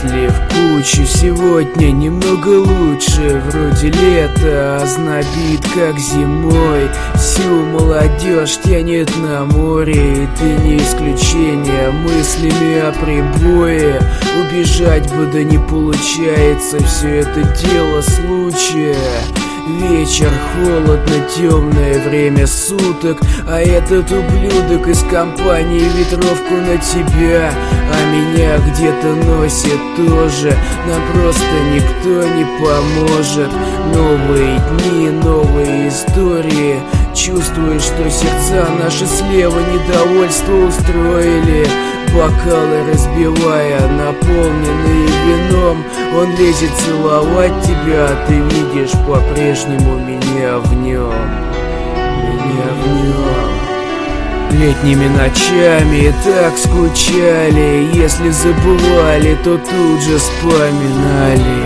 мысли в кучу. Сегодня немного лучше, вроде лето, а знобит как зимой. Всю молодежь тянет на море, и ты не исключение. Мыслями о прибое убежать бы, да не получается. Все это дело случая. Вечер, холодно, темное время суток, а этот ублюдок из компании ветровку на тебя, а меня где-то носит тоже. Нам просто никто не поможет. Новые дни, новые истории. Чувствуешь, что сердца наши слева недовольство устроили. Бокалы разбивая, наполненные вином, он лезет целовать тебя, а ты видишь по-прежнему меня в нем. Меня в нем. Летними ночами так скучали, если забывали, то тут же вспоминали.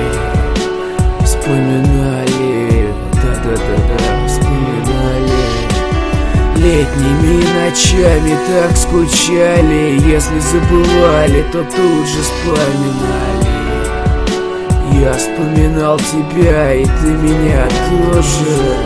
Вспоминали, да-да-да-да, вспоминали. Летними ночами так скучали, если забывали, то тут же вспоминали. Я вспоминал тебя, и ты меня тоже.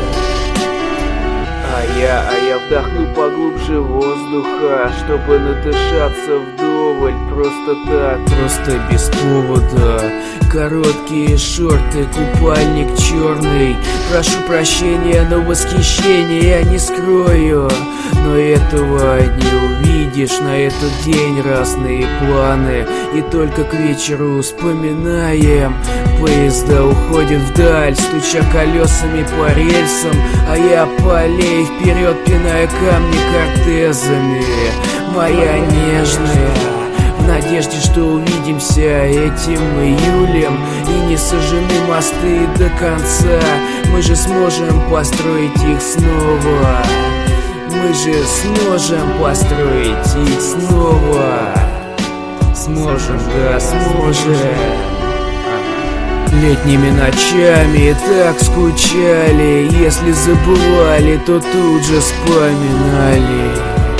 А я вдохну поглубже воздуха, чтобы надышаться вдоволь. Просто так, просто без повода. Короткие шорты, купальник черный. Прошу прощения, но восхищение я не скрою. Но этого не увидишь, на этот день разные планы. И только к вечеру вспоминаем. Поезда уходят вдаль, стуча колесами по рельсам, а я по аллее вперед, пиная камни кортезами. Моя нежная, в надежде, что увидимся этим июлем, и не сожжены мосты до конца. Мы же сможем построить их снова. Мы же сможем построить их снова. Сможем, да, сможем. Летними ночами так скучали, если забывали, то тут же вспоминали.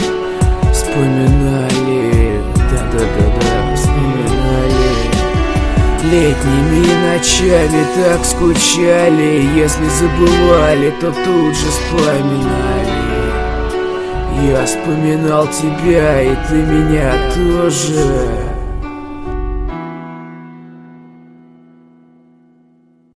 Вспоминали, да-да-да-да, вспоминали. Летними ночами так скучали, если забывали, то тут же вспоминали. Я вспоминал тебя, и ты меня тоже.